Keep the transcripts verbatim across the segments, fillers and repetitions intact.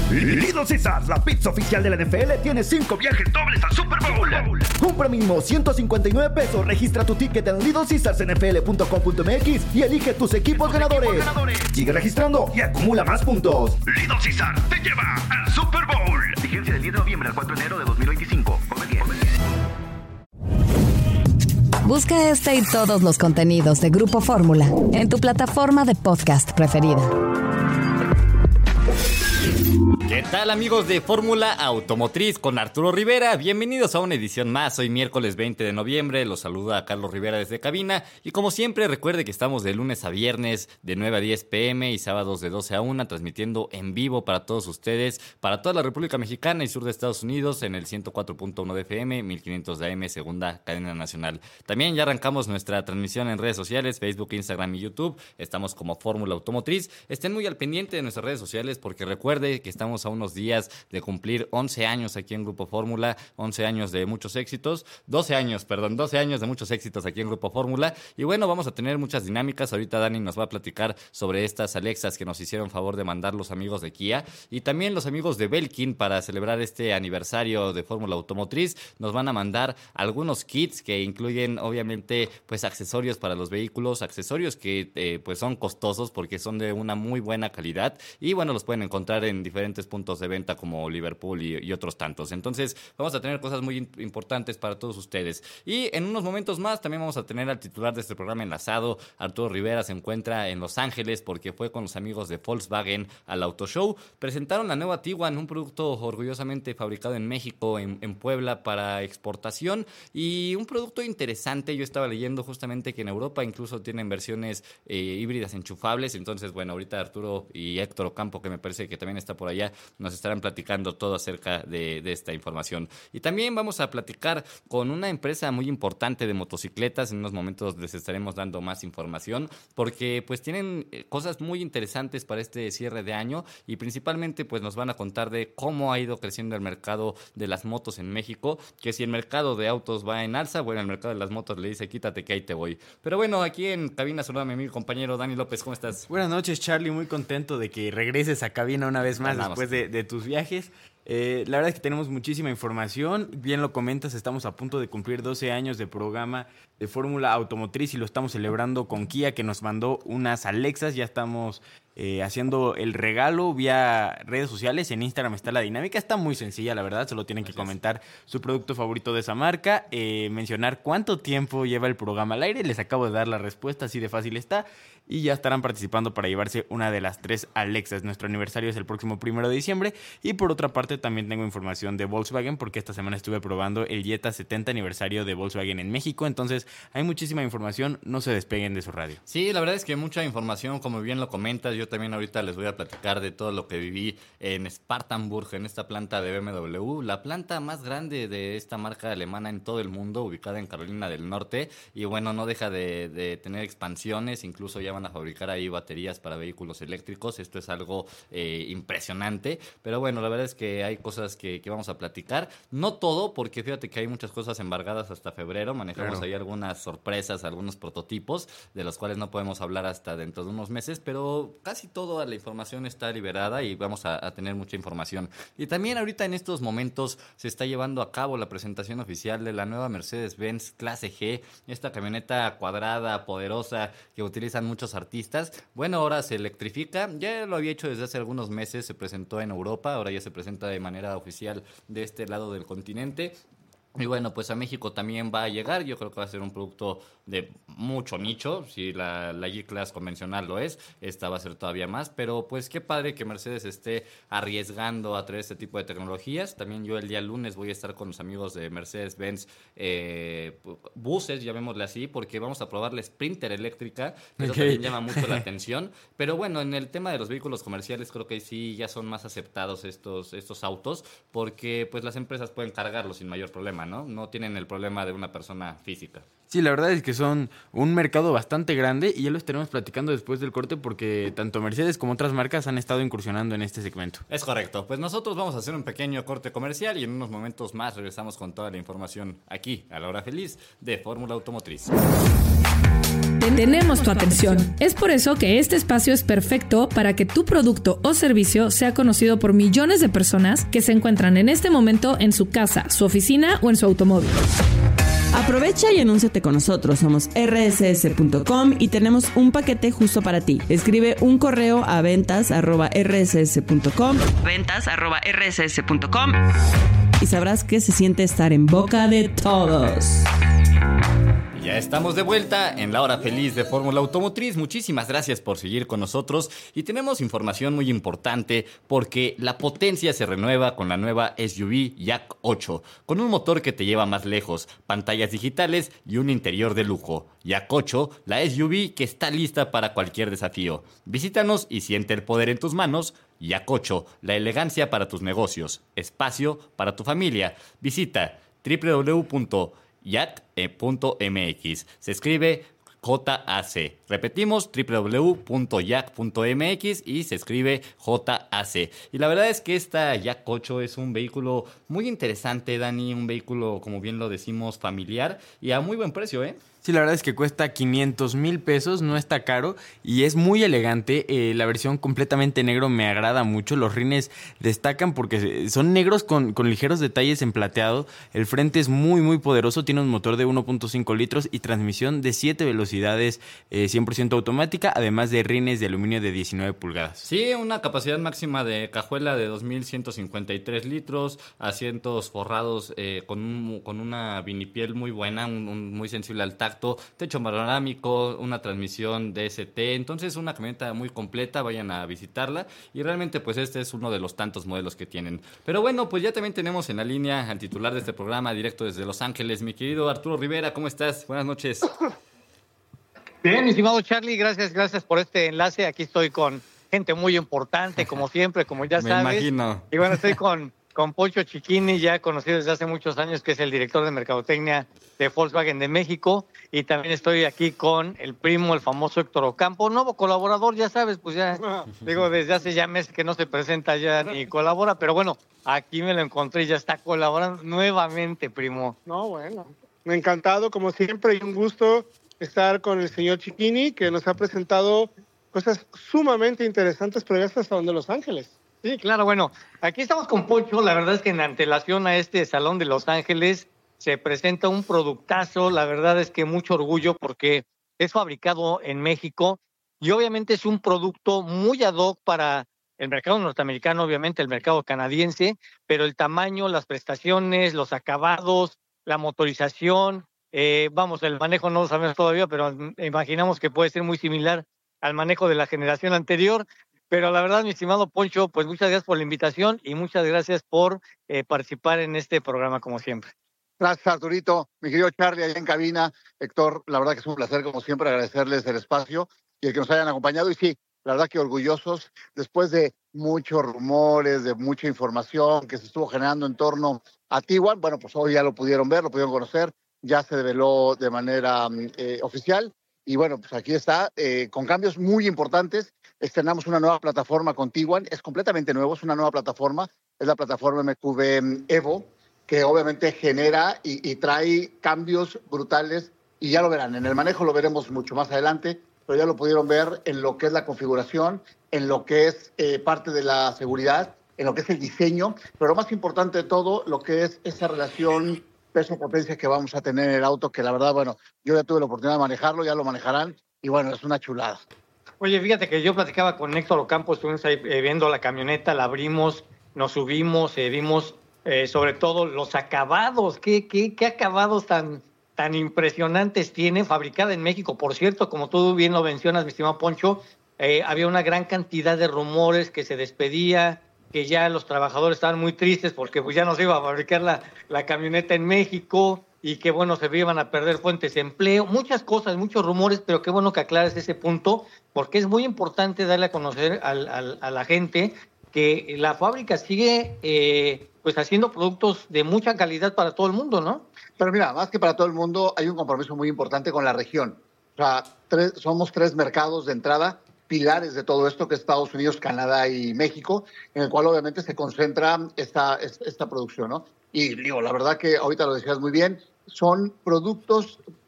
Little Caesars, la pizza oficial de la N F L, tiene cinco viajes dobles al Super Bowl. Compra mínimo ciento cincuenta y nueve pesos, registra tu ticket en little caesars n f l punto com punto m x y elige tus equipos ganadores. equipos ganadores. Sigue registrando y acumula más puntos. Little Caesars te lleva al Super Bowl. Vigencia del diez de noviembre al cuatro de enero de dos mil veinticinco. Come bien. Busca este y todos los contenidos de Grupo Fórmula en tu plataforma de podcast preferida. ¿Qué tal, amigos de Fórmula Automotriz con Arturo Rivera? Bienvenidos a una edición más. Hoy miércoles veinte de noviembre, los saluda Carlos Rivera desde cabina. Y como siempre, recuerde que estamos de lunes a viernes de nueve a diez pm y sábados de doce a una, transmitiendo en vivo para todos ustedes, para toda la República Mexicana y sur de Estados Unidos en el ciento cuatro punto uno de F M, mil quinientos de A M, segunda cadena nacional. También ya arrancamos nuestra transmisión en redes sociales, Facebook, Instagram y YouTube. Estamos como Fórmula Automotriz. Estén muy al pendiente de nuestras redes sociales porque recuerde que estamos a unos días de cumplir once años aquí en Grupo Fórmula, once años de muchos éxitos, doce años, perdón, doce años de muchos éxitos aquí en Grupo Fórmula. Y bueno, vamos a tener muchas dinámicas. Ahorita Dani nos va a platicar sobre estas Alexas que nos hicieron favor de mandar los amigos de Kia y también los amigos de Belkin para celebrar este aniversario de Fórmula Automotriz. Nos van a mandar algunos kits que incluyen obviamente pues accesorios para los vehículos, accesorios que eh, pues son costosos porque son de una muy buena calidad y bueno, los pueden encontrar en diferentes puntos de venta como Liverpool y, y otros tantos. Entonces vamos a tener cosas muy importantes para todos ustedes. Y en unos momentos más también vamos a tener al titular de este programa enlazado. Arturo Rivera se encuentra en Los Ángeles porque fue con los amigos de Volkswagen al Auto Show. Presentaron la nueva Tiguan, un producto orgullosamente fabricado en México, en, en Puebla, para exportación y un producto interesante. Yo estaba leyendo justamente que en Europa incluso tienen versiones eh, híbridas enchufables. Entonces, bueno, ahorita Arturo y Héctor Ocampo, que me parece que también está por allá, nos estarán platicando todo acerca de, de esta información. Y también vamos a platicar con una empresa muy importante de motocicletas. En unos momentos les estaremos dando más información porque pues tienen cosas muy interesantes para este cierre de año y principalmente pues nos van a contar de cómo ha ido creciendo el mercado de las motos en México, que si el mercado de autos va en alza, bueno, el mercado de las motos le dice quítate que ahí te voy. Pero bueno, aquí en cabina saluda a mi amigo compañero Dani López. ¿Cómo estás? Buenas noches, Charlie, muy contento de que regreses a cabina una vez más Andamos. después de, de tus viajes. Eh, la verdad es que tenemos muchísima información. Bien lo comentas, estamos a punto de cumplir doce años de programa de Fórmula Automotriz y lo estamos celebrando con Kia, que nos mandó unas Alexas. Ya estamos eh, haciendo el regalo vía redes sociales. En Instagram está la dinámica, está muy sencilla, la verdad. Solo tienen que Gracias. comentar su producto favorito de esa marca, eh, mencionar cuánto tiempo lleva el programa al aire. Les acabo de dar la respuesta, así de fácil está. Y ya estarán participando para llevarse una de las tres Alexas. Nuestro aniversario es el próximo primero de diciembre. Y por otra parte también tengo información de Volkswagen porque esta semana estuve probando el Jetta setenta aniversario de Volkswagen en México. Entonces hay muchísima información, no se despeguen de su radio. Sí, la verdad es que mucha información, como bien lo comentas. Yo también ahorita les voy a platicar de todo lo que viví en Spartanburg, en esta planta de B M W, la planta más grande de esta marca alemana en todo el mundo, ubicada en Carolina del Norte. Y bueno, no deja de, de tener expansiones, incluso ya van a fabricar ahí baterías para vehículos eléctricos. Esto es algo eh, impresionante, pero bueno, la verdad es que hay cosas que, que vamos a platicar. No todo, porque fíjate que hay muchas cosas embargadas hasta febrero. Manejamos claro. ahí algunas sorpresas, algunos prototipos, de los cuales no podemos hablar hasta dentro de unos meses, pero casi toda la información está liberada y vamos a, a tener mucha información. Y también ahorita en estos momentos se está llevando a cabo la presentación oficial de la nueva Mercedes-Benz Clase G, esta camioneta cuadrada, poderosa, que utilizan muchos artistas. Bueno, ahora se electrifica, ya lo había hecho desde hace algunos meses, se presentó en Europa, ahora ya se presenta de manera oficial de este lado del continente. Y bueno, pues a México también va a llegar. Yo creo que va a ser un producto de mucho nicho. Si la, la G-Class convencional lo es, esta va a ser todavía más. Pero pues qué padre que Mercedes esté arriesgando a traer este tipo de tecnologías. También yo el día lunes voy a estar con los amigos de Mercedes-Benz eh, buses, llamémosle así, porque vamos a probar la Sprinter eléctrica. Eso okay. también llama mucho la atención. Pero bueno, en el tema de los vehículos comerciales creo que sí ya son más aceptados estos, estos autos, porque pues las empresas pueden cargarlos sin mayor problema, ¿no? No tienen el problema de una persona física. Sí, la verdad es que son un mercado bastante grande y ya lo estaremos platicando después del corte porque tanto Mercedes como otras marcas han estado incursionando en este segmento. Es correcto. Pues nosotros vamos a hacer un pequeño corte comercial y en unos momentos más regresamos con toda la información aquí, a la hora feliz de Fórmula Automotriz. tenemos tu atención. Es por eso que este espacio es perfecto para que tu producto o servicio sea conocido por millones de personas que se encuentran en este momento en su casa, su oficina o en su automóvil. Aprovecha y anúnciate con nosotros. Somos erre ese ese punto com y tenemos un paquete justo para ti. Escribe un correo a ventas arroba erre ese ese punto com ventas arroba erre ese ese punto com y sabrás que se siente estar en boca de todos. Ya estamos de vuelta en la hora feliz de Fórmula Automotriz. Muchísimas gracias por seguir con nosotros y tenemos información muy importante porque la potencia se renueva con la nueva S U V Yak ocho, con un motor que te lleva más lejos, pantallas digitales y un interior de lujo. Yak ocho, la S U V que está lista para cualquier desafío. Visítanos y siente el poder en tus manos. Yak ocho, la elegancia para tus negocios, espacio para tu familia. Visita doble u doble u doble u punto yak punto eme equis. Se escribe J A C. Repetimos, doble u doble u doble u punto yak punto eme equis y se escribe J A C. Y la verdad es que esta Yak ocho es un vehículo muy interesante, Dani, un vehículo, como bien lo decimos, familiar y a muy buen precio, ¿eh? Sí, la verdad es que cuesta quinientos mil pesos, no está caro y es muy elegante. Eh, la versión completamente negro me agrada mucho. Los rines destacan porque son negros con, con ligeros detalles en plateado. El frente es muy, muy poderoso. Tiene un motor de uno punto cinco litros y transmisión de siete velocidades, eh, cien por ciento automática, además de rines de aluminio de diecinueve pulgadas. Sí, una capacidad máxima de cajuela de dos mil ciento cincuenta y tres litros, asientos forrados eh, con, un, con una vinipiel muy buena, un, un, muy sensible al tacto. Techo panorámico, una transmisión D S T, entonces una camioneta muy completa, vayan a visitarla y realmente pues este es uno de los tantos modelos que tienen. Pero bueno, pues ya también tenemos en la línea al titular de este programa, directo desde Los Ángeles, mi querido Arturo Rivera, ¿cómo estás? Buenas noches. Bien, mi estimado Charlie, gracias, gracias por este enlace, aquí estoy con gente muy importante, como siempre, como ya Me sabes. Me imagino. Y bueno, estoy con... con Poncho Cicchini, ya conocido desde hace muchos años, que es el director de Mercadotecnia de Volkswagen de México, y también estoy aquí con el primo, el famoso Héctor Ocampo, nuevo colaborador, ya sabes, pues ya, digo, desde hace ya meses que no se presenta ya ni colabora, pero bueno, aquí me lo encontré y ya está colaborando nuevamente, primo. No, bueno, encantado, como siempre, y un gusto estar con el señor Cicchini, que nos ha presentado cosas sumamente interesantes, pero ya hasta donde Los Ángeles. Sí, claro, bueno, aquí estamos con Poncho, la verdad es que en antelación a este Salón de Los Ángeles se presenta un productazo, la verdad es que mucho orgullo porque es fabricado en México y obviamente es un producto muy ad hoc para el mercado norteamericano, obviamente el mercado canadiense, pero el tamaño, las prestaciones, los acabados, la motorización, eh, vamos, el manejo no lo sabemos todavía, pero imaginamos que puede ser muy similar al manejo de la generación anterior. Pero la verdad, mi estimado Poncho, pues muchas gracias por la invitación y muchas gracias por eh, participar en este programa, como siempre. Gracias, Arturito. Mi querido Charlie, allá en cabina. Héctor, la verdad que es un placer, como siempre, agradecerles el espacio y el que nos hayan acompañado. Y sí, la verdad que orgullosos, después de muchos rumores, de mucha información que se estuvo generando en torno a Tiguan, bueno, pues hoy ya lo pudieron ver, lo pudieron conocer, ya se develó de manera eh, oficial. Y bueno, pues aquí está, eh, con cambios muy importantes. Estrenamos una nueva plataforma con Tiguan, es completamente nuevo, es una nueva plataforma, es la plataforma M Q B Evo, que obviamente genera y, y trae cambios brutales, y ya lo verán, en el manejo lo veremos mucho más adelante, pero ya lo pudieron ver en lo que es la configuración, en lo que es eh, parte de la seguridad, en lo que es el diseño, pero lo más importante de todo, lo que es esa relación peso-potencia que vamos a tener en el auto, que la verdad, bueno, yo ya tuve la oportunidad de manejarlo, ya lo manejarán, y bueno, es una chulada. Oye, fíjate que yo platicaba con Héctor Ocampo, estuvimos ahí eh, viendo la camioneta, la abrimos, nos subimos, eh, vimos eh, sobre todo los acabados, qué, qué, qué acabados tan, tan impresionantes tiene, fabricada en México. Por cierto, como tú bien lo mencionas, mi estimado Poncho, eh, había una gran cantidad de rumores que se despedía, que ya los trabajadores estaban muy tristes porque pues ya no se iba a fabricar la, la camioneta en México y que bueno, se iban a perder fuentes de empleo, muchas cosas, muchos rumores, pero qué bueno que aclares ese punto, porque es muy importante darle a conocer al, al, a la gente que la fábrica sigue eh, pues haciendo productos de mucha calidad para todo el mundo, ¿no? Pero mira, más que para todo el mundo, hay un compromiso muy importante con la región. O sea, tres, somos tres mercados de entrada, pilares de todo esto, que es Estados Unidos, Canadá y México, en el cual obviamente se concentra esta, esta producción, ¿no? Y digo, la verdad que ahorita lo decías muy bien, son productos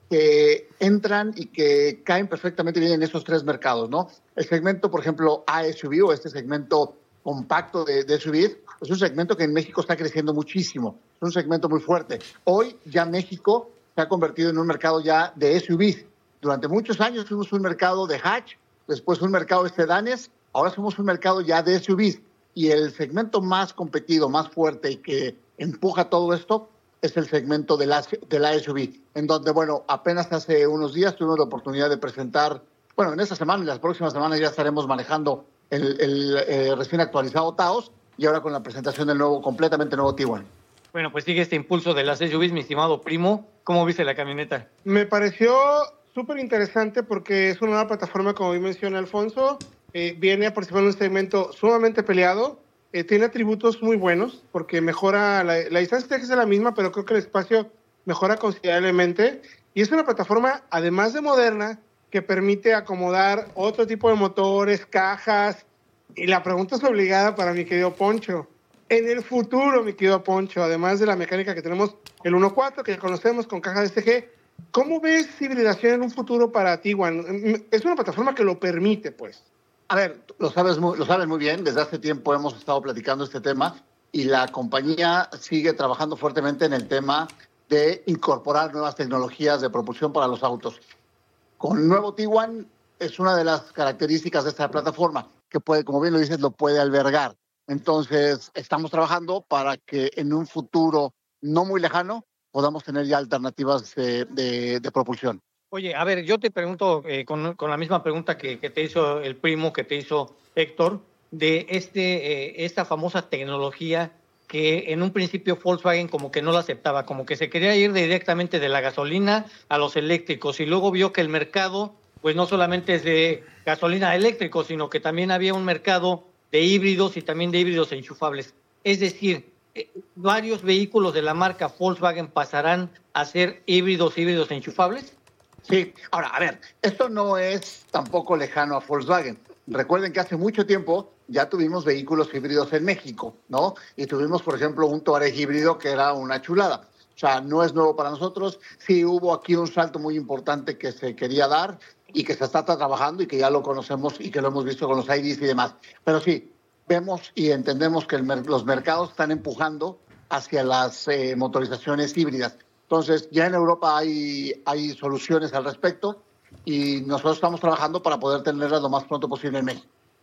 que entran y que caen perfectamente bien en esos tres mercados, ¿no? El segmento, por ejemplo, A S U V o este segmento compacto de, de S U V, es un segmento que en México está creciendo muchísimo, es un segmento muy fuerte. Hoy ya México se ha convertido en un mercado ya de S U V. Durante muchos años fuimos un mercado de hatch, después un mercado de sedanes, ahora somos un mercado ya de S U V. Y el segmento más competido, más fuerte y que empuja todo esto es el segmento de la, de la S U V, en donde, bueno, apenas hace unos días tuvimos la oportunidad de presentar, bueno, en esta semana y las próximas semanas ya estaremos manejando el, el eh, recién actualizado Taos y ahora con la presentación del nuevo, completamente nuevo Tiguan. Bueno, pues sigue este impulso de las S U Vs, mi estimado primo. ¿Cómo viste la camioneta? Me pareció súper interesante porque es una nueva plataforma, como bien menciona Alfonso. Eh, viene a participar en un segmento sumamente peleado. Eh, tiene atributos muy buenos porque mejora, la, la distancia tiene que ser la misma, pero creo que el espacio mejora considerablemente. Y es una plataforma, además de moderna, que permite acomodar otro tipo de motores, cajas. Y la pregunta es obligada para mi querido Poncho. En el futuro, mi querido Poncho, además de la mecánica que tenemos, el uno punto cuatro, que conocemos con caja de S G, ¿cómo ves hibridación en un futuro para Tiguan? Es una plataforma que lo permite, pues. A ver, lo sabes, muy, lo sabes muy bien, desde hace tiempo hemos estado platicando este tema y la compañía sigue trabajando fuertemente en el tema de incorporar nuevas tecnologías de propulsión para los autos. Con el nuevo Tiguan es una de las características de esta plataforma, que puede, como bien lo dices, lo puede albergar. Entonces, estamos trabajando para que en un futuro no muy lejano podamos tener ya alternativas de, de, de propulsión. Oye, a ver, yo te pregunto eh, con, con la misma pregunta que, que te hizo el primo, que te hizo Héctor, de este, eh, esta famosa tecnología que en un principio Volkswagen como que no la aceptaba, como que se quería ir directamente de la gasolina a los eléctricos y luego vio que el mercado pues no solamente es de gasolina eléctrico, sino que también había un mercado de híbridos y también de híbridos enchufables. Es decir, eh, varios vehículos de la marca Volkswagen pasarán a ser híbridos, híbridos enchufables. Sí, ahora, a ver, esto no es tampoco lejano a Volkswagen. Recuerden que hace mucho tiempo ya tuvimos vehículos híbridos en México, ¿no? Y tuvimos, por ejemplo, un Touareg híbrido que era una chulada. O sea, no es nuevo para nosotros. Sí hubo aquí un salto muy importante que se quería dar y que se está trabajando y que ya lo conocemos y que lo hemos visto con los I Ds y demás. Pero sí, vemos y entendemos que el, los mercados están empujando hacia las eh, motorizaciones híbridas. Entonces, ya en Europa hay, hay soluciones al respecto y nosotros estamos trabajando para poder tenerlas lo más pronto posible en México.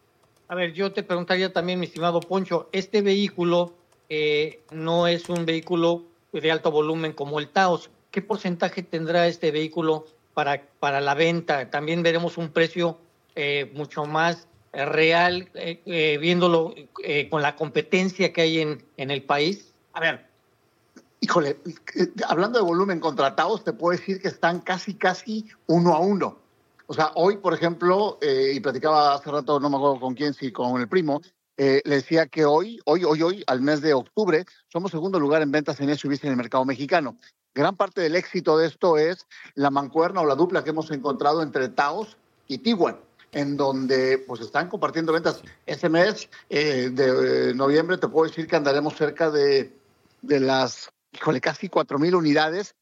A ver, yo te preguntaría también, mi estimado Poncho, este vehículo eh, no es un vehículo de alto volumen como el Taos. ¿Qué porcentaje tendrá este vehículo para, para la venta? También veremos un precio eh, mucho más eh, real, eh, eh, viéndolo eh, con la competencia que hay en, en el país. A ver, híjole, hablando de volumen contra Taos, te puedo decir que están casi, casi uno a uno. O sea, hoy, por ejemplo, eh, y platicaba hace rato, no me acuerdo con quién, si con el primo, eh, le decía que hoy, hoy, hoy, hoy, al mes de octubre, somos segundo lugar en ventas en S U Vs en el mercado mexicano. Gran parte del éxito de esto es la mancuerna o la dupla que hemos encontrado entre Taos y Tiguan, en donde pues están compartiendo ventas. Este mes eh, de eh, noviembre te puedo decir que andaremos cerca de, de las, híjole, casi cuatro mil unidades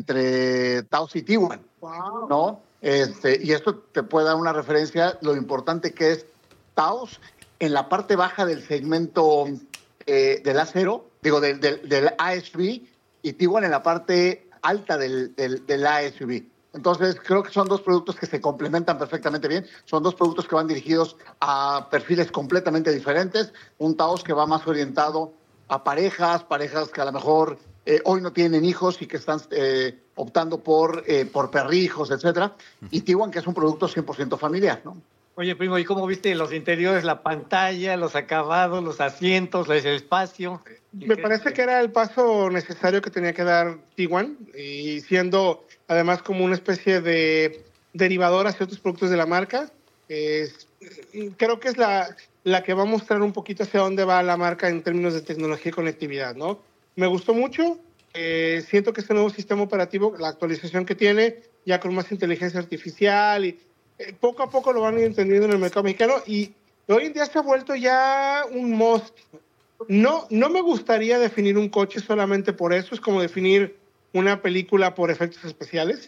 entre Taos y Tiguan, wow. ¿No? Este, y esto te puede dar una referencia lo importante que es Taos en la parte baja del segmento eh, del acero, digo, del, del, del A S U V, y Tiguan en la parte alta del, del, del A S U V. Entonces, creo que son dos productos que se complementan perfectamente bien. Son dos productos que van dirigidos a perfiles completamente diferentes. Un Taos que va más orientado a parejas, parejas que a lo mejor eh, hoy no tienen hijos y que están eh, optando por, eh, por perrijos, etcétera. Y Tiguan, que es un producto cien por ciento familiar, ¿no? Oye, primo, ¿y cómo viste los interiores, la pantalla, los acabados, los asientos, el espacio? Me parece que era el paso necesario que tenía que dar Tiguan, y siendo además como una especie de derivador hacia otros productos de la marca. Es, creo que es la, la que va a mostrar un poquito hacia dónde va la marca en términos de tecnología y conectividad, ¿no? Me gustó mucho. Eh, siento que este nuevo sistema operativo, la actualización que tiene, ya con más inteligencia artificial, y eh, poco a poco lo van entendiendo en el mercado mexicano, y hoy en día se ha vuelto ya un must. No, no me gustaría definir un coche solamente por eso, es como definir una película por efectos especiales.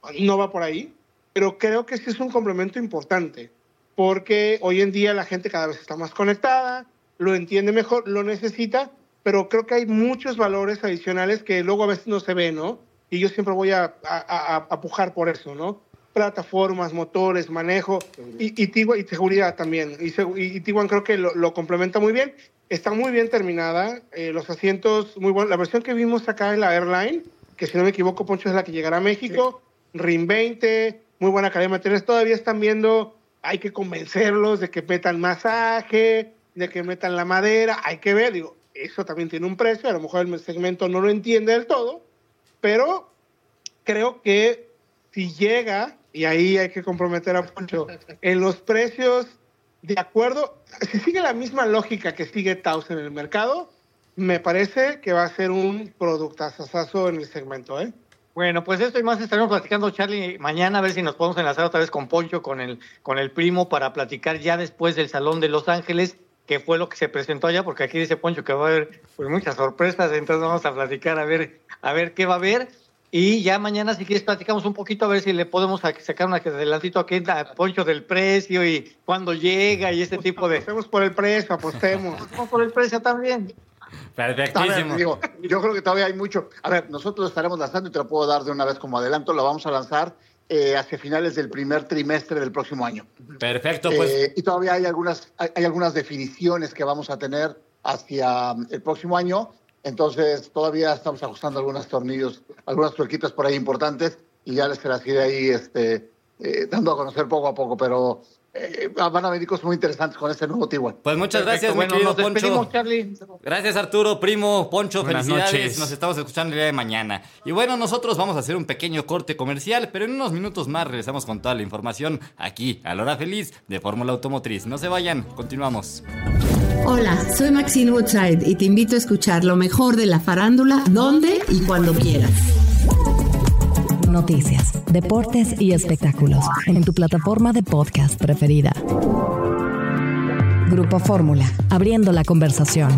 no va por ahí, pero creo que sí es un complemento importante, porque hoy en día la gente cada vez está más conectada, lo entiende mejor, lo necesita, pero creo que hay muchos valores adicionales que luego a veces no se ven, ¿no? Y yo siempre voy a, a, a, a pujar por eso, ¿no? Plataformas, motores, manejo y, y, Tiguan, y seguridad también. Y, y Tiguan creo que lo, lo complementa muy bien. Está muy bien terminada, eh, los asientos muy buenos. La versión que vimos acá en la Airline, que si no me equivoco, Poncho, es la que llegará a México, sí. R I M veinte, muy buena calidad de materiales. Todavía están viendo, hay que convencerlos de que metan masaje, de que metan la madera, hay que ver, digo, eso también tiene un precio, a lo mejor el segmento no lo entiende del todo, pero creo que si llega, y ahí hay que comprometer a Poncho, en los precios, de acuerdo, si sigue la misma lógica que sigue Taos en el mercado, me parece que va a ser un productazazazo en el segmento, ¿eh? Bueno, pues esto y más estaremos platicando, Charlie, mañana, a ver si nos podemos enlazar otra vez con Poncho, con el, con el primo, para platicar ya después del Salón de Los Ángeles, que fue lo que se presentó allá, porque aquí dice Poncho que va a haber pues, muchas sorpresas, entonces vamos a platicar a ver, a ver qué va a haber. Y ya mañana, si quieres, platicamos un poquito a ver si le podemos sacar un adelantito aquí a Poncho del precio y cuándo llega y este tipo de... Apostemos por el precio, apostemos. Apostemos por el precio también. Perfectísimo. Ver, digo, yo creo que todavía hay mucho. A ver, nosotros estaremos lanzando, y te lo puedo dar de una vez como adelanto, lo vamos a lanzar eh, hacia finales del primer trimestre del próximo año. Perfecto, pues. Eh, y todavía hay algunas, hay, hay algunas definiciones que vamos a tener hacia el próximo año. Entonces, todavía estamos ajustando algunos tornillos, algunas tuerquitas por ahí importantes, y ya les las iré ahí este, eh, dando a conocer poco a poco, pero eh, van a venir cosas muy interesantes con este nuevo Tiguan. Pues muchas gracias, bueno, mi querido nos Poncho. Charlie. Gracias, Arturo, primo, Poncho, Buenas felicidades. noches. Nos estamos escuchando el día de mañana. Y bueno, nosotros vamos a hacer un pequeño corte comercial, pero en unos minutos más regresamos con toda la información aquí, a la hora feliz de Fórmula Automotriz. No se vayan, continuamos. Hola, soy Maxine Woodside y te invito a escuchar lo mejor de la farándula, donde y cuando quieras. Noticias, deportes y espectáculos en tu plataforma de podcast preferida. Grupo Fórmula, abriendo la conversación.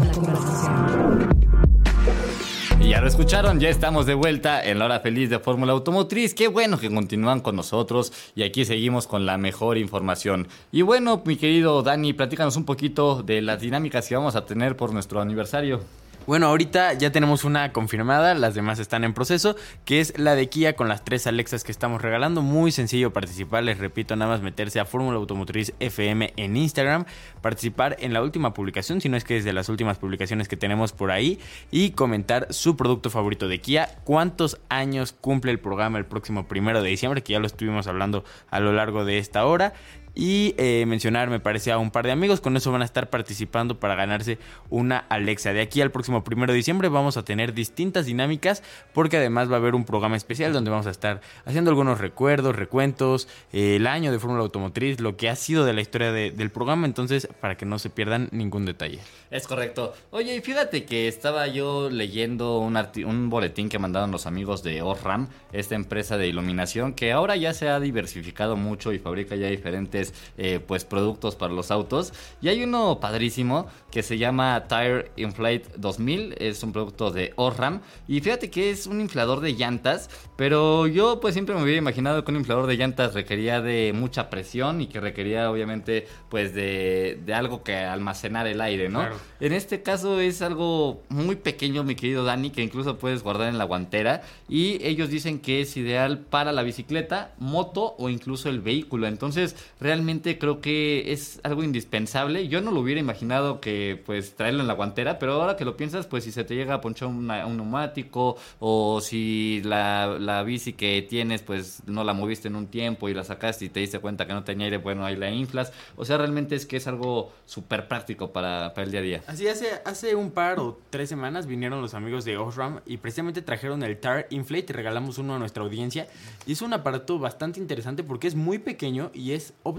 Y ya lo escucharon, ya estamos de vuelta en la hora feliz de Fórmula Automotriz. Qué bueno que continúan con nosotros y aquí seguimos con la mejor información. Y bueno, mi querido Dani, platícanos un poquito de las dinámicas que vamos a tener por nuestro aniversario. Bueno, ahorita ya tenemos una confirmada, las demás están en proceso, que es la de Kia con las tres Alexas que estamos regalando. Muy sencillo participar, les repito, nada más meterse a Fórmula Automotriz F M en Instagram, participar en la última publicación, si no es que es de las últimas publicaciones que tenemos por ahí, y comentar su producto favorito de Kia, cuántos años cumple el programa el próximo primero de diciembre, que ya lo estuvimos hablando a lo largo de esta hora. Y eh, mencionar, me parece, a un par de amigos. Con eso van a estar participando para ganarse una Alexa. De aquí al próximo primero de diciembre vamos a tener distintas dinámicas, porque además va a haber un programa especial donde vamos a estar haciendo algunos recuerdos, recuentos, eh, el año de Fórmula Automotriz, lo que ha sido de la historia de, del programa. Entonces, para que no se pierdan ningún detalle. Es correcto. Oye, y fíjate que estaba yo leyendo un, arti- un boletín que mandaron los amigos de Osram, esta empresa de iluminación que ahora ya se ha diversificado mucho y fabrica ya diferentes eh, pues productos para los autos. Y hay uno padrísimo que se llama Tire Inflate dos mil, es un producto de Osram. Y fíjate que es un inflador de llantas, pero yo pues siempre me hubiera imaginado que un inflador de llantas requería de mucha presión y que requería obviamente pues de, de algo que almacenar el aire, ¿no? Claro. En este caso es algo muy pequeño, mi querido Dani, que incluso puedes guardar en la guantera, y ellos dicen que es ideal para la bicicleta, moto o incluso el vehículo. Entonces realmente creo que es algo indispensable. Yo no lo hubiera imaginado que pues traerlo en la guantera, pero ahora que lo piensas, pues si se te llega a ponchar una, un neumático, o si la, la bici que tienes pues no la moviste en un tiempo y la sacaste y te diste cuenta que no tenía aire, bueno, ahí la inflas. O sea, realmente es que es algo súper práctico para, para el día a día. Así, hace, hace un par o tres semanas vinieron los amigos de Osram y precisamente trajeron el Tire Inflate y regalamos uno a nuestra audiencia. Y es un aparato bastante interesante porque es muy pequeño y es óptimo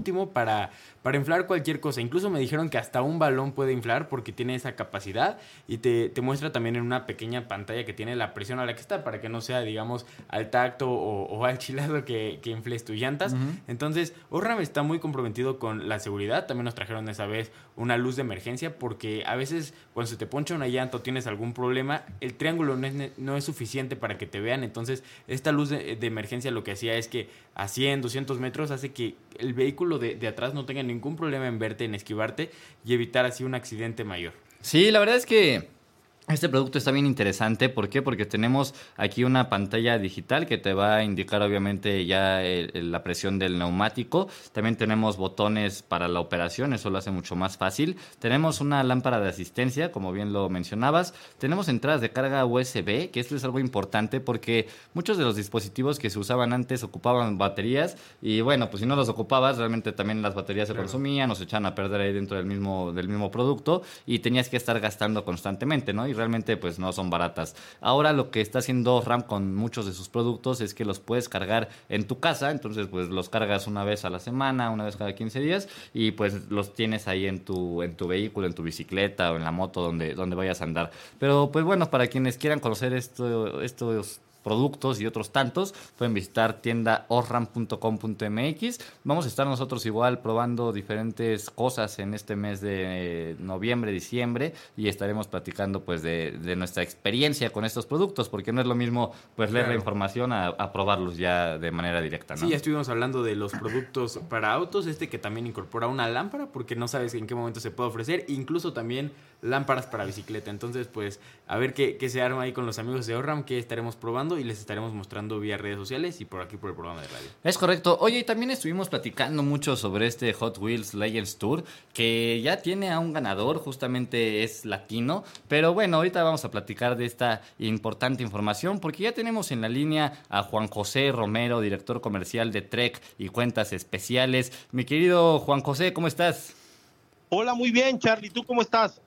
óptimo para, para inflar cualquier cosa. Incluso me dijeron que hasta un balón puede inflar porque tiene esa capacidad y te, te muestra también en una pequeña pantalla que tiene la presión a la que está para que no sea, digamos, al tacto o, o al chilado que, que infles tus llantas. Uh-huh. Entonces, Osram está muy comprometido con la seguridad. También nos trajeron esa vez una luz de emergencia porque a veces cuando se te poncha una llanta o tienes algún problema, el triángulo no es, no es suficiente para que te vean. Entonces, esta luz de, de emergencia lo que hacía es que a cien, doscientos metros hace que el vehículo de, de atrás no tenga ningún problema en verte, en esquivarte y evitar así un accidente mayor. Sí, la verdad es que este producto está bien interesante. ¿Por qué? Porque tenemos aquí una pantalla digital que te va a indicar obviamente ya el, el, la presión del neumático. También tenemos botones para la operación, eso lo hace mucho más fácil. Tenemos una lámpara de asistencia, como bien lo mencionabas. Tenemos entradas de carga U S B, que esto es algo importante porque muchos de los dispositivos que se usaban antes ocupaban baterías y bueno, pues si no los ocupabas, realmente también las baterías se claro. consumían o se echaban a perder ahí dentro del mismo, del mismo producto y tenías que estar gastando constantemente, ¿no? Y realmente pues no son baratas. Ahora lo que está haciendo Osram con muchos de sus productos es que los puedes cargar en tu casa, entonces pues los cargas una vez a la semana, una vez cada quince días y pues los tienes ahí en tu en tu vehículo, en tu bicicleta o en la moto donde, donde vayas a andar. Pero pues bueno, para quienes quieran conocer esto, estos productos y otros tantos, pueden visitar tienda osram punto com punto m x. Vamos a estar nosotros igual probando diferentes cosas en este mes de noviembre, diciembre y estaremos platicando pues de, de nuestra experiencia con estos productos, porque no es lo mismo pues leer claro. la información a, a probarlos ya de manera directa, ¿no? Sí, ya estuvimos hablando de los productos para autos, este que también incorpora una lámpara porque no sabes en qué momento se puede ofrecer, incluso también lámparas para bicicleta. Entonces pues a ver qué, qué se arma ahí con los amigos de Osram, que estaremos probando y les estaremos mostrando vía redes sociales y por aquí por el programa de radio. Es correcto. Oye, y también estuvimos platicando mucho sobre este Hot Wheels Legends Tour, que ya tiene a un ganador, justamente es latino, pero bueno, ahorita vamos a platicar de esta importante información, porque ya tenemos en la línea a Juan José Romero, director comercial de Trek y Cuentas Especiales. Mi querido Juan José, ¿cómo estás? Hola, muy bien, Charlie, ¿tú cómo estás?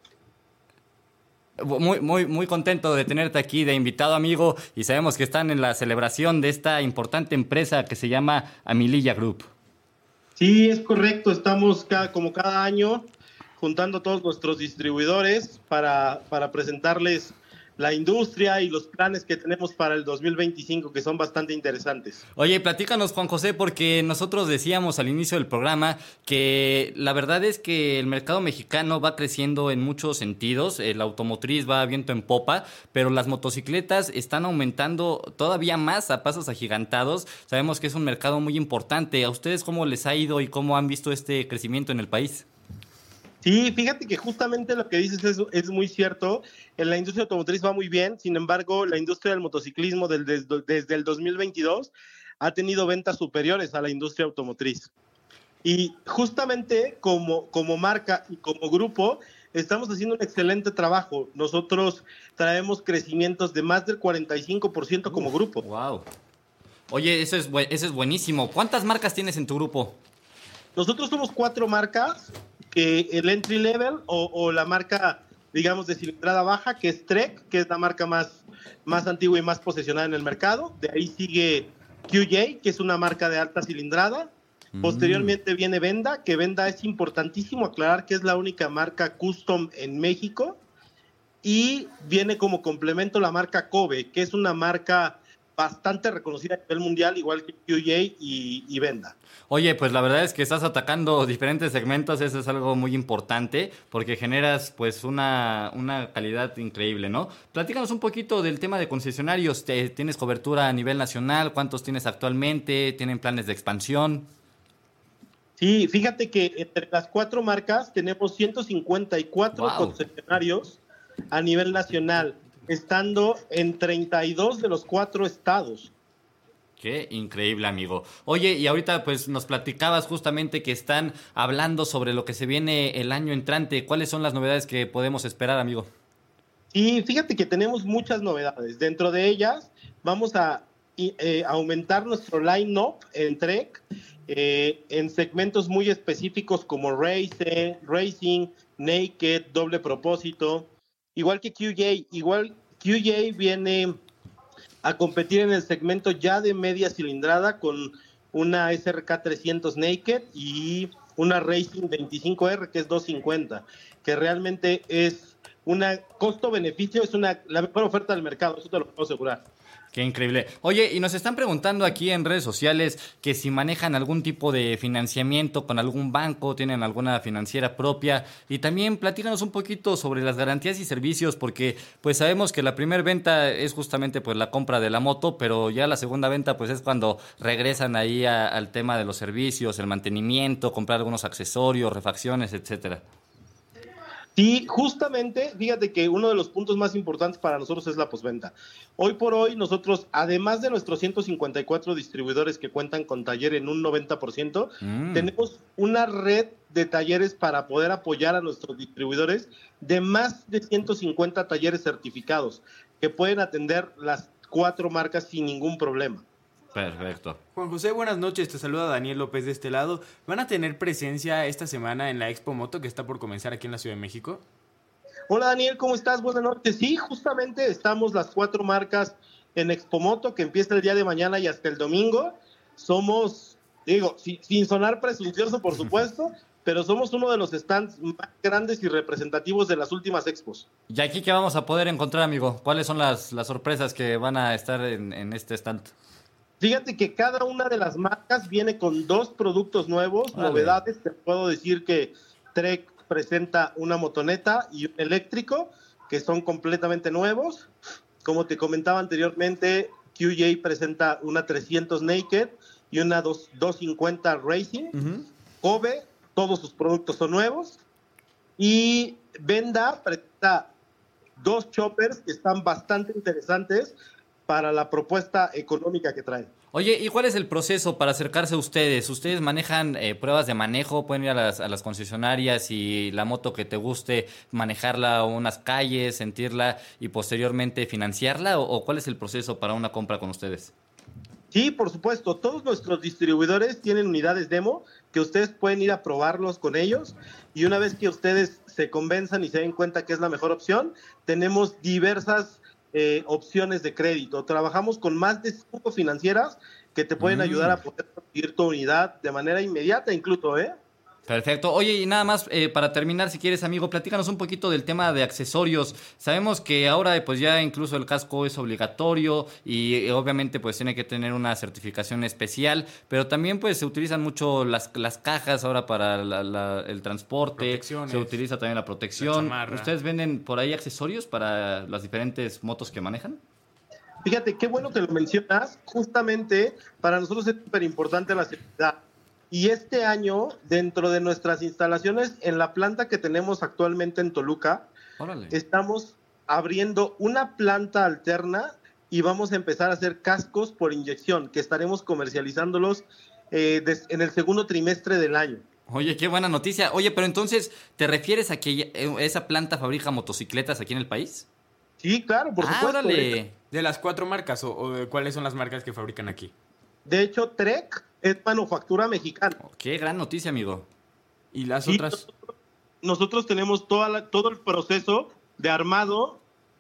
Muy, muy, muy contento de tenerte aquí de invitado, amigo, y sabemos que están en la celebración de esta importante empresa que se llama Amililla Group. Sí, es correcto, estamos cada, como cada año juntando a todos nuestros distribuidores para, para presentarles la industria y los planes que tenemos para el dos mil veinticinco, que son bastante interesantes. Oye, platícanos, Juan José, porque nosotros decíamos al inicio del programa que la verdad es que el mercado mexicano va creciendo en muchos sentidos, el automotriz va viento en popa, pero las motocicletas están aumentando todavía más a pasos agigantados. Sabemos que es un mercado muy importante. ¿A ustedes cómo les ha ido y cómo han visto este crecimiento en el país? Sí, fíjate que justamente lo que dices es, es muy cierto. En la industria automotriz va muy bien, sin embargo, la industria del motociclismo del, desde, desde el dos mil veintidós ha tenido ventas superiores a la industria automotriz. Y justamente como, como marca y como grupo estamos haciendo un excelente trabajo. Nosotros traemos crecimientos de más del cuarenta y cinco por ciento como Uf, grupo. Wow. Oye, eso es, eso es buenísimo. ¿Cuántas marcas tienes en tu grupo? Nosotros somos cuatro marcas. Que el entry level o, o la marca, digamos, de cilindrada baja, que es Trek, que es la marca más, más antigua y más posesionada en el mercado. De ahí sigue Q J, que es una marca de alta cilindrada. Mm. Posteriormente viene Venda, que Venda es importantísimo aclarar que es la única marca custom en México. Y viene como complemento la marca Kobe, que es una marca bastante reconocida a nivel mundial, igual que Q J y, y Venda. Oye, pues la verdad es que estás atacando diferentes segmentos, eso es algo muy importante, porque generas pues una, una calidad increíble, ¿no? Platícanos un poquito del tema de concesionarios. ¿Tienes cobertura a nivel nacional? ¿Cuántos tienes actualmente? ¿Tienen planes de expansión? Sí, fíjate que entre las cuatro marcas tenemos ciento cincuenta y cuatro wow. concesionarios a nivel nacional, estando en treinta y dos de los cuatro estados. Qué increíble, amigo. Oye, y ahorita pues nos platicabas justamente que están hablando sobre lo que se viene el año entrante. ¿Cuáles son las novedades que podemos esperar, amigo? Sí, fíjate que tenemos muchas novedades. Dentro de ellas vamos a eh, aumentar nuestro line-up en Trek eh, en segmentos muy específicos como race, Racing, Naked, doble propósito. Igual que Q J, igual Q J viene a competir en el segmento ya de media cilindrada con, una S R K trescientos Naked y una Racing veinticinco R que es doscientos cincuenta, que realmente es una costo-beneficio, es una la mejor oferta del mercado, eso te lo puedo asegurar. Qué increíble. Oye, y nos están preguntando aquí en redes sociales que si manejan algún tipo de financiamiento con algún banco, tienen alguna financiera propia, y también platícanos un poquito sobre las garantías y servicios, porque pues sabemos que la primera venta es justamente pues la compra de la moto, pero ya la segunda venta pues es cuando regresan ahí a, al tema de los servicios, el mantenimiento, comprar algunos accesorios, refacciones, etcétera. Sí, justamente, fíjate que uno de los puntos más importantes para nosotros es la postventa. Hoy por hoy nosotros, además de nuestros ciento cincuenta y cuatro distribuidores que cuentan con taller en un noventa por ciento, mm. tenemos una red de talleres para poder apoyar a nuestros distribuidores de más de ciento cincuenta talleres certificados que pueden atender las cuatro marcas sin ningún problema. Perfecto. Juan José, buenas noches, te saluda Daniel López de este lado. ¿Van a tener presencia esta semana en la Expo Moto que está por comenzar aquí en la Ciudad de México? Hola Daniel, ¿cómo estás? Buenas noches. Sí, justamente estamos las cuatro marcas en Expo Moto que empieza el día de mañana y hasta el domingo. Somos, digo, si, sin sonar presuncioso por supuesto, pero somos uno de los stands más grandes y representativos de las últimas expos. ¿Y aquí qué vamos a poder encontrar, amigo? ¿Cuáles son las, las sorpresas que van a estar en, en este stand? Fíjate que cada una de las marcas viene con dos productos nuevos, vale. Novedades. Te puedo decir que Trek presenta una motoneta y un eléctrico, que son completamente nuevos. Como te comentaba anteriormente, Q J presenta una trescientos Naked y una doscientos cincuenta Racing. Uh-huh. Kobe, todos sus productos son nuevos. Y Venda presenta dos choppers que están bastante interesantes para la propuesta económica que traen. Oye, ¿y cuál es el proceso para acercarse a ustedes? ¿Ustedes manejan eh, pruebas de manejo? ¿Pueden ir a las, a las concesionarias y la moto que te guste, manejarla a unas calles, sentirla y posteriormente financiarla? ¿O, o cuál es el proceso para una compra con ustedes? Sí, por supuesto. Todos nuestros distribuidores tienen unidades demo que ustedes pueden ir a probarlos con ellos. Y una vez que ustedes se convenzan y se den cuenta que es la mejor opción, tenemos diversas Eh, opciones de crédito. Trabajamos con más de cinco financieras que te pueden mm. ayudar a poder conseguir tu unidad de manera inmediata incluso, ¿eh? Perfecto. Oye, y nada más eh, para terminar, si quieres, amigo, platícanos un poquito del tema de accesorios. Sabemos que ahora pues ya incluso el casco es obligatorio y eh, obviamente pues tiene que tener una certificación especial, pero también pues se utilizan mucho las, las cajas ahora para la, la, el transporte, se utiliza también la protección. La ¿Ustedes venden por ahí accesorios para las diferentes motos que manejan? Fíjate, qué bueno que lo mencionas. Justamente para nosotros es súper importante la seguridad. Y este año, dentro de nuestras instalaciones, en la planta que tenemos actualmente en Toluca, Órale. Estamos abriendo una planta alterna y vamos a empezar a hacer cascos por inyección, que estaremos comercializándolos eh, des, en el segundo trimestre del año. Oye, qué buena noticia. Oye, pero entonces, ¿te refieres a que esa planta fabrica motocicletas aquí en el país? Sí, claro, por ah, supuesto. Órale. ¿De las cuatro marcas o, o de cuáles son las marcas que fabrican aquí? De hecho, Trek es manufactura mexicana. Oh, qué gran noticia, amigo. ¿Y las sí, otras? Nosotros, nosotros tenemos toda la, todo el proceso de armado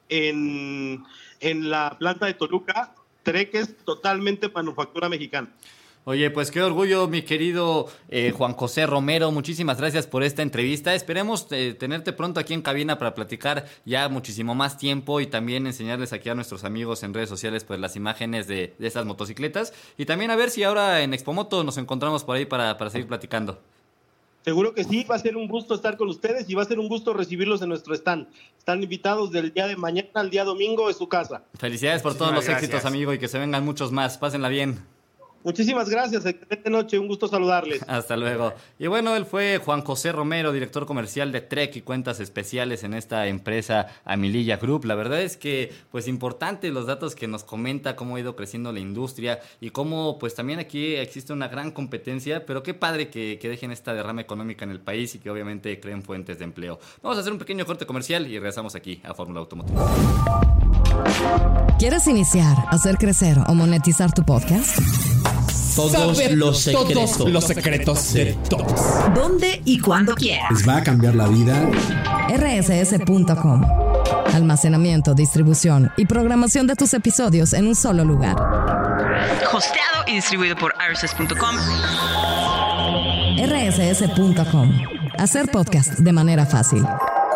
en, en la planta de Toluca. Trek es totalmente manufactura mexicana. Oye, pues qué orgullo, mi querido eh, Juan José Romero. Muchísimas gracias por esta entrevista. Esperemos eh, tenerte pronto aquí en cabina para platicar ya muchísimo más tiempo y también enseñarles aquí a nuestros amigos en redes sociales pues las imágenes de, de estas motocicletas. Y también a ver si ahora en Expo Moto nos encontramos por ahí para, para seguir platicando. Seguro que sí, va a ser un gusto estar con ustedes y va a ser un gusto recibirlos en nuestro stand. Están invitados del día de mañana al día domingo en su casa. Felicidades por todos los gracias. éxitos, amigo, y que se vengan muchos más. Pásenla bien. Muchísimas gracias, excelente noche, un gusto saludarles. Hasta luego. Y bueno, él fue Juan José Romero, director comercial de Trek y cuentas especiales en esta empresa Amililla Group. La verdad es que, pues, importante los datos que nos comenta, cómo ha ido creciendo la industria y cómo, pues, también aquí existe una gran competencia, pero qué padre que, que dejen esta derrama económica en el país y que obviamente creen fuentes de empleo. Vamos a hacer un pequeño corte comercial y regresamos aquí a Fórmula Automotriz. ¿Quieres iniciar, hacer crecer o monetizar tu podcast? Todos los secretos, todos los secretos de todos. ¿Dónde y cuándo quieras? Les va a cambiar la vida. R S S punto com. Almacenamiento, distribución y programación de tus episodios en un solo lugar. Hosteado y distribuido por R S S punto com. R S S punto com. Hacer podcast de manera fácil.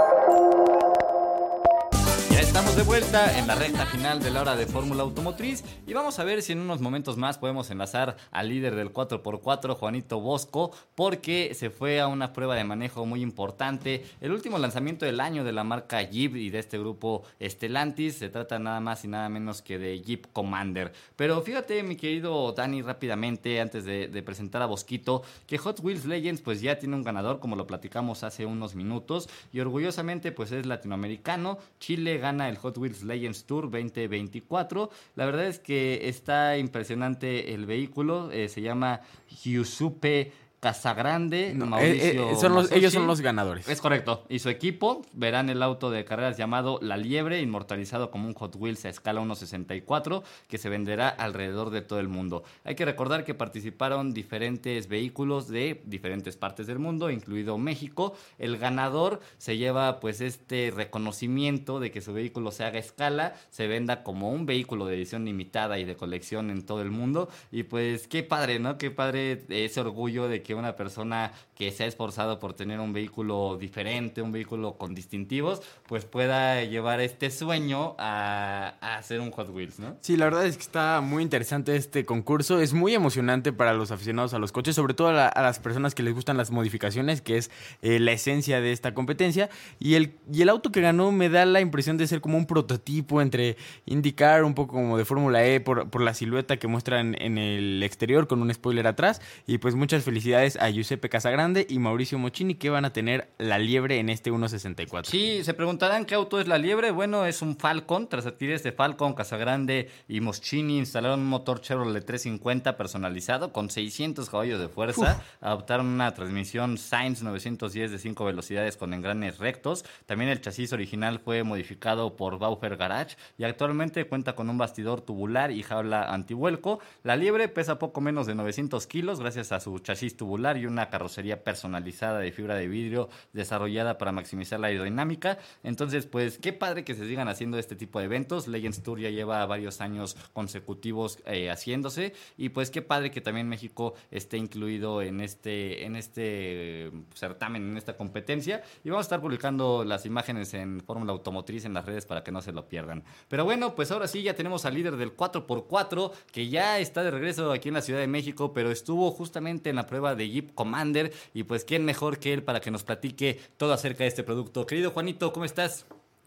Estamos de vuelta en la recta final de la hora de Fórmula Automotriz y vamos a ver si en unos momentos más podemos enlazar al líder del cuatro por cuatro, Juanito Bosco, porque se fue a una prueba de manejo muy importante, el último lanzamiento del año de la marca Jeep y de este grupo Stellantis. Se trata nada más y nada menos que de Jeep Commander. Pero fíjate, mi querido Dani, rápidamente, antes de, de presentar a Bosquito, que Hot Wheels Legends pues ya tiene un ganador, como lo platicamos hace unos minutos, y orgullosamente pues es latinoamericano. Chile gana el Hot Wheels Legends Tour veinte veinticuatro. La verdad es que está impresionante el vehículo. Eh, se llama Giuseppe Casagrande. No, Mauricio eh, eh, son los, Masochi. ellos son los ganadores. Es correcto. Y su equipo verán el auto de carreras llamado La Liebre, inmortalizado como un Hot Wheels a escala uno sesenta y cuatro, que se venderá alrededor de todo el mundo. Hay que recordar que participaron diferentes vehículos de diferentes partes del mundo, incluido México. El ganador se lleva pues este reconocimiento de que su vehículo se haga a escala, se venda como un vehículo de edición limitada y de colección en todo el mundo. Y pues qué padre, ¿no? Qué padre ese orgullo de que que una persona que se ha esforzado por tener un vehículo diferente, un vehículo con distintivos, pues pueda llevar este sueño a, a hacer un Hot Wheels, ¿no? Sí, la verdad es que está muy interesante este concurso. Es muy emocionante para los aficionados a los coches, sobre todo a, la, a las personas que les gustan las modificaciones, que es eh, la esencia de esta competencia. Y el, y el auto que ganó me da la impresión de ser como un prototipo entre IndyCar, un poco como de Fórmula E, por, por la silueta que muestran en el exterior con un spoiler atrás. Y pues muchas felicidades a Giuseppe Casagrande y Mauricio Mochini, que van a tener la Liebre en este uno sesenta y cuatro. Sí, se preguntarán qué auto es la Liebre. Bueno, es un Falcon. Tras adquirir este Falcon, Casagrande y Moschini instalaron un motor Chevrolet trescientos cincuenta personalizado con seiscientos caballos de fuerza. Uf. Adoptaron una transmisión Sainz novecientos diez de cinco velocidades con engranes rectos. También el chasis original fue modificado por Bauer Garage y actualmente cuenta con un bastidor tubular y jaula antivuelco. La Liebre pesa poco menos de novecientos kilos gracias a su chasis tubular y una carrocería personalizada de fibra de vidrio desarrollada para maximizar la aerodinámica. Entonces, pues, qué padre que se sigan haciendo este tipo de eventos. Legends Tour ya lleva varios años consecutivos eh, haciéndose y pues qué padre que también México esté incluido en este, en este certamen, en esta competencia. Y vamos a estar publicando las imágenes en Fórmula Automotriz en las redes para que no se lo pierdan. Pero bueno, pues ahora sí ya tenemos al líder del cuatro por cuatro que ya está de regreso aquí en la Ciudad de México, pero estuvo justamente en la prueba de Jeep Commander y pues quién mejor que él para que nos platique todo acerca de este producto. Querido Juanito, ¿cómo estás?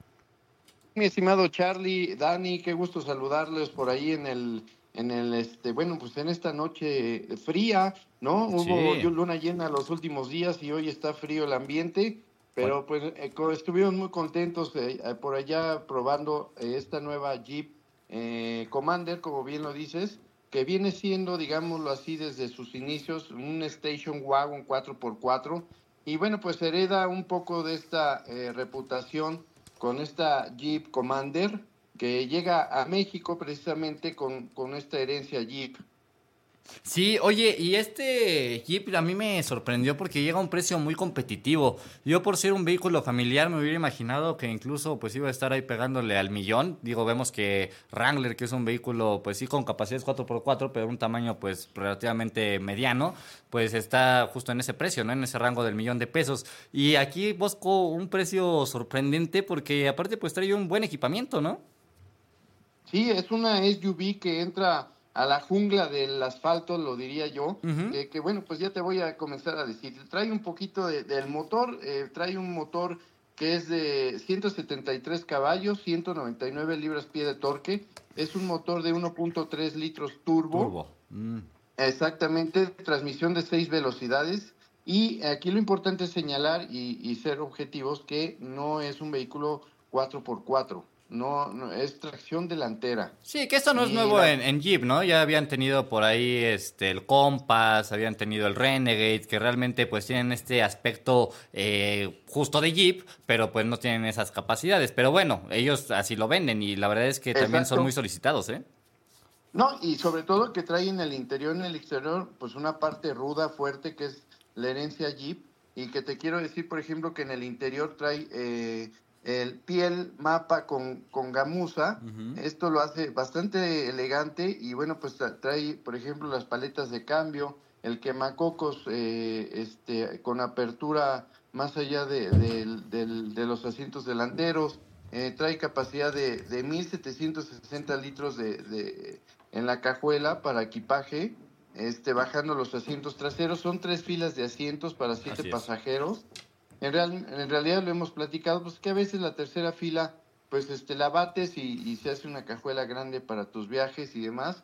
Mi estimado Charlie, Dani, qué gusto saludarles por ahí en el, en el, este, bueno, pues en esta noche fría, ¿no? Hubo sí. luna llena los últimos días y hoy está frío el ambiente, pero pues eh, estuvimos muy contentos eh, por allá probando eh, esta nueva Jeep eh, Commander, como bien lo dices, que viene siendo, digámoslo así, desde sus inicios, un Station Wagon cuatro por cuatro, y bueno, pues hereda un poco de esta eh, reputación con esta Jeep Commander, que llega a México precisamente con, con esta herencia Jeep. Sí, oye, y este Jeep a mí me sorprendió porque llega a un precio muy competitivo. Yo, por ser un vehículo familiar, me hubiera imaginado que incluso pues iba a estar ahí pegándole al millón. Digo, vemos que Wrangler, que es un vehículo pues sí con capacidades cuatro por cuatro, pero un tamaño pues relativamente mediano, pues está justo en ese precio, ¿no? En ese rango del millón de pesos. Y aquí Bosco, un precio sorprendente porque aparte pues trae un buen equipamiento, ¿no? Sí, es una S U V que entra a la jungla del asfalto, lo diría yo, uh-huh. eh, que bueno, pues ya te voy a comenzar a decir. Trae un poquito de, del motor, eh, trae un motor que es de ciento setenta y tres caballos, ciento noventa y nueve libras-pie de torque. Es un motor de uno punto tres litros turbo. Turbo. Mm. Exactamente, transmisión de seis velocidades. Y aquí lo importante es señalar y, y ser objetivos que no es un vehículo cuatro por cuatro. No, no, es tracción delantera. Sí, que esto no es nuevo la... en, en Jeep, ¿no? Ya habían tenido por ahí este el Compass, habían tenido el Renegade, que realmente pues tienen este aspecto eh, justo de Jeep, pero pues no tienen esas capacidades. Pero bueno, ellos así lo venden y la verdad es que también Exacto. son muy solicitados, ¿eh? No, y sobre todo que trae en el interior y en el exterior pues una parte ruda, fuerte, que es la herencia Jeep, y que te quiero decir, por ejemplo, que en el interior trae... Eh, el piel mapa con, con gamuza. Uh-huh. Esto lo hace bastante elegante y bueno, pues trae, por ejemplo, las paletas de cambio, el quemacocos eh, este, con apertura más allá de, de, de, de los asientos delanteros. Eh, trae capacidad de, de mil setecientos sesenta litros de, de, en la cajuela para equipaje, este, bajando los asientos traseros. Son tres filas de asientos para siete pasajeros. En, real, en realidad lo hemos platicado, pues que a veces la tercera fila, pues este, la bates y, y se hace una cajuela grande para tus viajes y demás.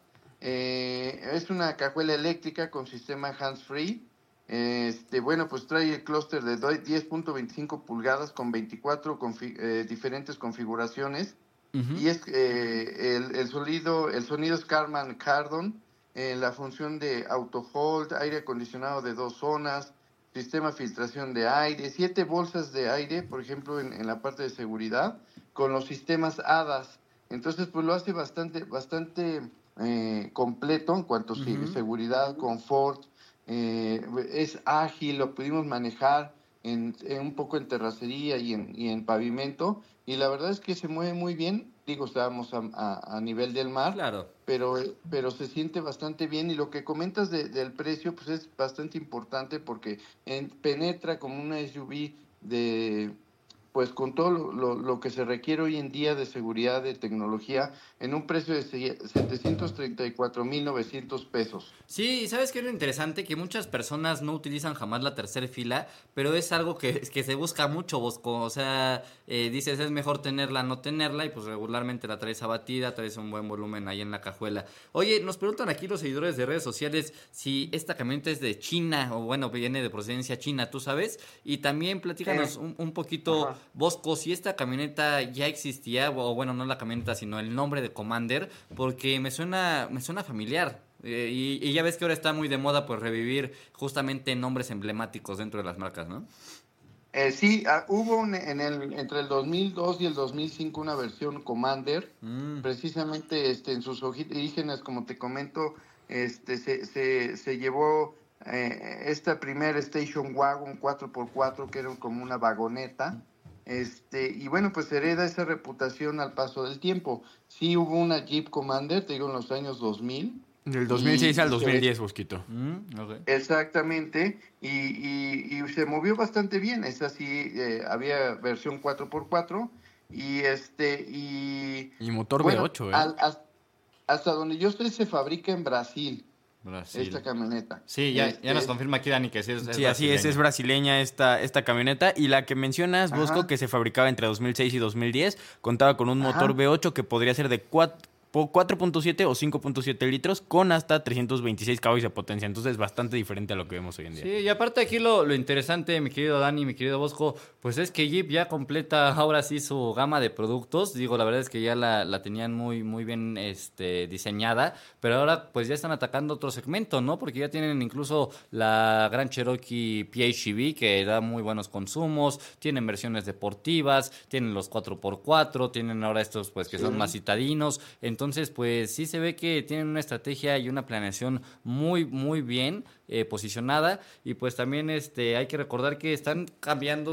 Eh, es una cajuela eléctrica con sistema hands-free. Este, bueno, pues trae el clúster de diez punto veinticinco pulgadas con veinticuatro confi- eh, diferentes configuraciones. Uh-huh. Y es eh, el, el, sonido, el sonido es Carman Kardon, eh, la función de auto hold, aire acondicionado de dos zonas, sistema de filtración de aire, siete bolsas de aire, por ejemplo, en, en la parte de seguridad, con los sistemas A D A S. Entonces, pues lo hace bastante, bastante eh, completo en cuanto a uh-huh. seguridad, confort. Eh, es ágil, lo pudimos manejar en, en un poco en terracería y en, y en pavimento, y la verdad es que se mueve muy bien. Digo, estábamos a, a, a nivel del mar, claro. pero, pero se siente bastante bien, y lo que comentas de, del precio pues es bastante importante porque en, penetra como una S U V de... pues con todo lo, lo, lo que se requiere hoy en día de seguridad, de tecnología, en un precio de setecientos treinta y cuatro mil novecientos pesos. Sí, y ¿sabes qué es lo interesante? Que muchas personas no utilizan jamás la tercera fila, pero es algo que, que se busca mucho, Bosco. O sea, eh, dices, es mejor tenerla, no tenerla, y pues regularmente la traes abatida, traes un buen volumen ahí en la cajuela. Oye, nos preguntan aquí los seguidores de redes sociales si esta camioneta es de China, o bueno, viene de procedencia china, ¿tú sabes? Y también platícanos eh, un, un poquito... Ajá. Bosco, si esta camioneta ya existía, o bueno, no la camioneta, sino el nombre de Commander, porque me suena, me suena familiar. Eh, y, y ya ves que ahora está muy de moda pues revivir justamente nombres emblemáticos dentro de las marcas, ¿no? Eh, sí, uh, hubo un, en el, entre el dos mil dos y el dos mil cinco una versión Commander, mm. precisamente este, en sus orígenes, como te comento, este, se, se, se llevó eh, esta primer Station Wagon cuatro por cuatro, que era como una vagoneta. Este, y bueno, pues hereda esa reputación al paso del tiempo. Sí hubo una Jeep Commander, te digo, en los años dos mil. Del dos mil seis y, al dos mil diez, Bosquito. Mm, okay. Exactamente, y, y, y se movió bastante bien. Esa sí, eh, había versión cuatro por cuatro, y este, y... Y motor bueno, V ocho, ¿eh? Al, hasta, hasta donde yo estoy se fabrica en Brasil. Brasil. Esta camioneta. Sí, ya, este... ya nos confirma aquí Dani que sí es, es Sí, así es, es brasileña esta, esta camioneta. Y la que mencionas, Ajá. Bosco, que se fabricaba entre dos mil seis y dos mil diez, contaba con un motor Ajá. V ocho que podría ser de cuatro punto siete o cinco punto siete litros con hasta trescientos veintiséis caballos de potencia. Entonces es bastante diferente a lo que vemos hoy en día. Sí, y aparte aquí lo, lo interesante, mi querido Dani, mi querido Bosco, pues es que Jeep ya completa ahora sí su gama de productos. Digo, la verdad es que ya la, la tenían muy, muy bien este, diseñada, pero ahora pues ya están atacando otro segmento, ¿no? Porque ya tienen incluso la Grand Cherokee P H E V, que da muy buenos consumos, tienen versiones deportivas, tienen los cuatro por cuatro, tienen ahora estos pues que sí. son más citadinos. Entonces Entonces, pues sí se ve que tienen una estrategia y una planeación muy, muy bien eh, posicionada. Y pues también este hay que recordar que están cambiando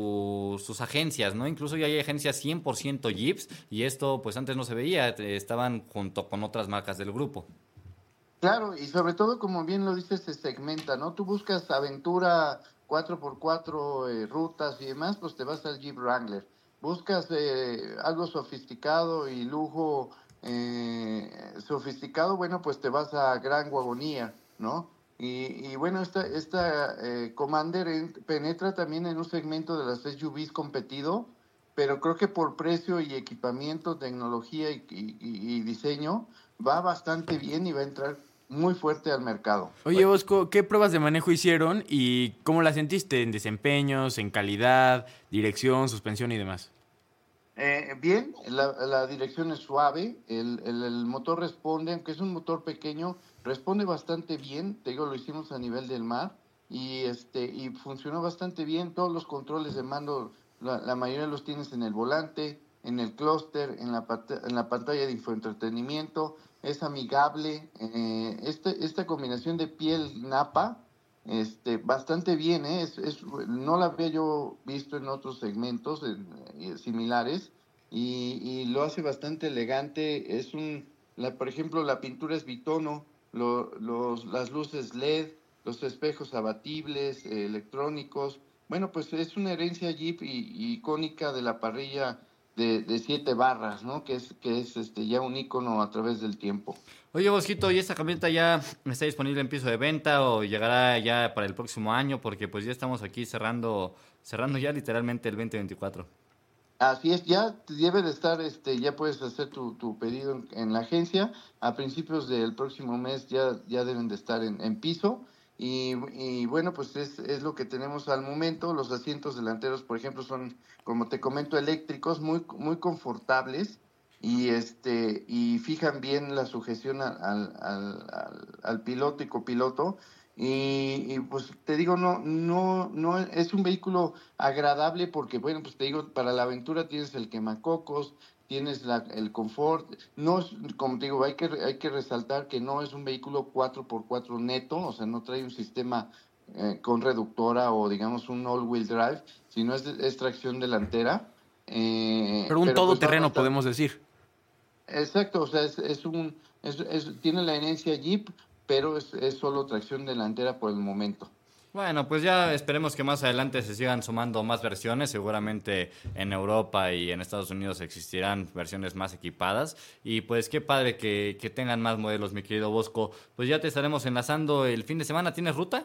su, sus agencias, ¿no? Incluso ya hay agencias cien por ciento Jeeps, y esto pues antes no se veía, estaban junto con otras marcas del grupo. Claro, y sobre todo, como bien lo dices, se segmenta, ¿no? Tú buscas aventura cuatro por cuatro, eh, rutas y demás, pues te vas al Jeep Wrangler. Buscas eh, algo sofisticado y lujo eh, sofisticado, bueno, pues te vas a Gran Wagoneer, ¿no? Y, y bueno, esta, esta eh, Commander en, penetra también en un segmento de las S U Vs competido, pero creo que por precio y equipamiento, tecnología y, y, y diseño, va bastante bien y va a entrar muy fuerte al mercado. Oye, Bosco, ¿qué pruebas de manejo hicieron y cómo la sentiste en desempeños, en calidad, dirección, suspensión y demás? Eh, bien, la, la dirección es suave, el, el, el motor responde, aunque es un motor pequeño, responde bastante bien. Te digo, lo hicimos a nivel del mar y este y funcionó bastante bien. Todos los controles de mando, la, la mayoría los tienes en el volante, en el clúster, en la, en la pantalla de infoentretenimiento. Es amigable. Eh, este, esta combinación de piel napa este, bastante bien, ¿eh? es, es, no la había yo visto en otros segmentos en, eh, similares y, y lo hace bastante elegante. Es un, la, por ejemplo, la pintura es bitono, lo, los, las luces L E D, los espejos abatibles, eh, electrónicos. Bueno, pues es una herencia Jeep y, y icónica de la parrilla de, de siete barras, ¿no? Que es, que es este, ya un ícono a través del tiempo. Oye, Bosquito, ¿y esta camioneta ya está disponible en piso de venta o llegará ya para el próximo año? Porque pues ya estamos aquí cerrando cerrando ya literalmente el veinte veinticuatro. Así es, ya debe de estar, este, ya puedes hacer tu, tu pedido en, en la agencia. A principios del próximo mes ya, ya deben de estar en, en piso. Y, y bueno, pues es, es lo que tenemos al momento. Los asientos delanteros, por ejemplo, son, como te comento, eléctricos, muy, muy confortables y este y fijan bien la sujeción al, al, al, al piloto y copiloto. Y, y pues te digo, no, no, no es un vehículo agradable porque, bueno, pues te digo, para la aventura tienes el quemacocos, tienes la, el confort. No es, como te digo, hay que, hay que resaltar que no es un vehículo cuatro por cuatro neto, o sea, no trae un sistema eh, con reductora o digamos un all-wheel drive, sino es, es tracción delantera. Eh, pero un pero todoterreno, pues, podemos decir. Exacto, o sea, es, es un, es, es, tiene la herencia Jeep, pero es, es solo tracción delantera por el momento. Bueno, pues ya esperemos que más adelante se sigan sumando más versiones. Seguramente en Europa y en Estados Unidos existirán versiones más equipadas. Y pues qué padre que, que tengan más modelos, mi querido Bosco. Pues ya te estaremos enlazando el fin de semana. ¿Tienes ruta?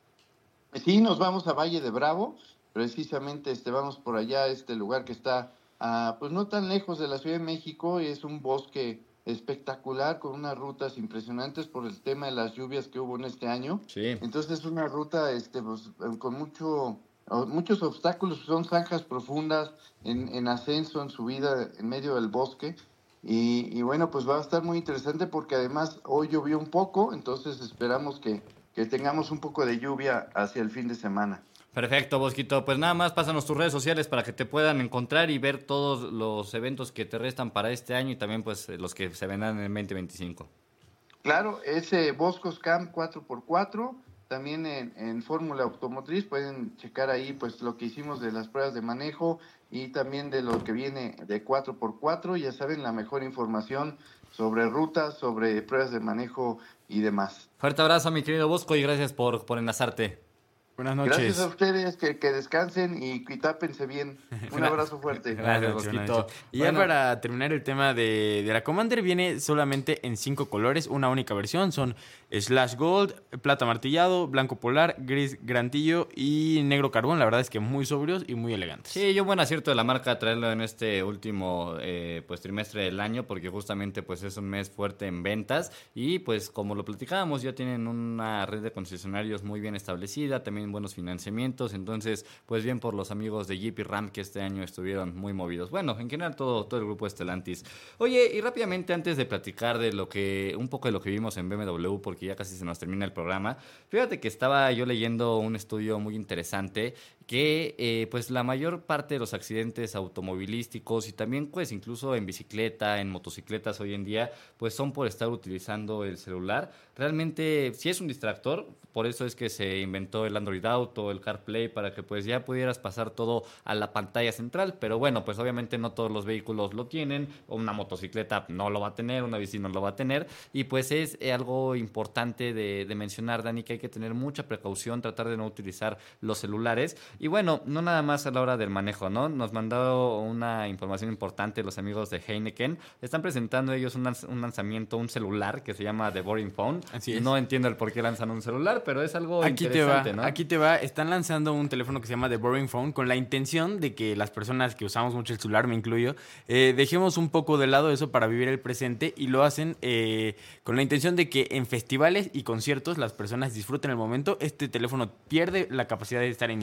Sí, nos vamos a Valle de Bravo. Precisamente este, vamos por allá a este lugar que está, uh, pues no tan lejos de la Ciudad de México. Y es un bosque espectacular, con unas rutas impresionantes por el tema de las lluvias que hubo en este año. Sí. Entonces es una ruta este, pues, con mucho, muchos obstáculos, son zanjas profundas, en, en ascenso, en subida, en medio del bosque. Y, y bueno, pues va a estar muy interesante porque además hoy llovió un poco, entonces esperamos que, que tengamos un poco de lluvia hacia el fin de semana. Perfecto, Bosquito. Pues nada más, pásanos tus redes sociales para que te puedan encontrar y ver todos los eventos que te restan para este año y también pues los que se vendrán en el veinte veinticinco. Claro, es eh, Boscos Camp cuatro por cuatro, también en, en Fórmula Automotriz, pueden checar ahí pues lo que hicimos de las pruebas de manejo y también de lo que viene de cuatro por cuatro, ya saben, la mejor información sobre rutas, sobre pruebas de manejo y demás. Fuerte abrazo, mi querido Bosco, y gracias por, por enlazarte. Buenas noches. Gracias a ustedes, que, que descansen y, y tápense bien. Un abrazo fuerte. Gracias, Bosquito. Y ya bueno, para terminar el tema de, de la Commander, viene solamente en cinco colores, una única versión. Son Slash Gold, Plata Martillado, Blanco Polar, Gris Grantillo y Negro Carbón. La verdad es que muy sobrios y muy elegantes. Sí, yo buen acierto de la marca traerlo en este último eh, pues trimestre del año, porque justamente pues es un mes fuerte en ventas y pues como lo platicábamos, ya tienen una red de concesionarios muy bien establecida, también buenos financiamientos, entonces pues bien por los amigos de Jeep y Ram que este año estuvieron muy movidos. Bueno, en general todo, todo el grupo Stellantis. Oye, y rápidamente antes de platicar de lo que, un poco de lo que vimos en B M W, porque ya casi se nos termina el programa, fíjate que estaba yo leyendo un estudio muy interesante que eh, pues la mayor parte de los accidentes automovilísticos y también pues incluso en bicicleta, en motocicletas hoy en día, pues son por estar utilizando el celular. Realmente sí es un distractor, por eso es que se inventó el Android Auto, el CarPlay, para que pues ya pudieras pasar todo a la pantalla central, pero bueno, pues obviamente no todos los vehículos lo tienen, una motocicleta no lo va a tener, una bici no lo va a tener, y pues es eh, algo importante de, de mencionar, Dani, que hay que tener mucha precaución, tratar de no utilizar los celulares, y bueno, no nada más a la hora del manejo, ¿no? Nos mandaron una información importante los amigos de Heineken, están presentando ellos un, un lanzamiento, un celular que se llama The Boring Phone. Así es. No entiendo el por qué lanzan un celular, pero es algo aquí interesante, te va, ¿no? Aquí te va, están lanzando un teléfono que se llama The Boring Phone con la intención de que las personas que usamos mucho el celular, me incluyo, eh, dejemos un poco de lado eso para vivir el presente, y lo hacen eh, con la intención de que en festivales y conciertos las personas disfruten el momento. Este teléfono pierde la capacidad de estar en internet,